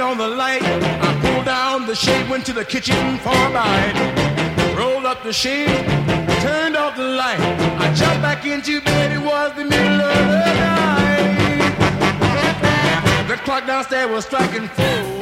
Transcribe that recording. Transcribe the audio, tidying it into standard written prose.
on the light. I pulled down the shade, went to the kitchen for a bite. Rolled up the shade, turned off the light. I jumped back into bed, it was the middle of the night. The clock downstairs was striking 4.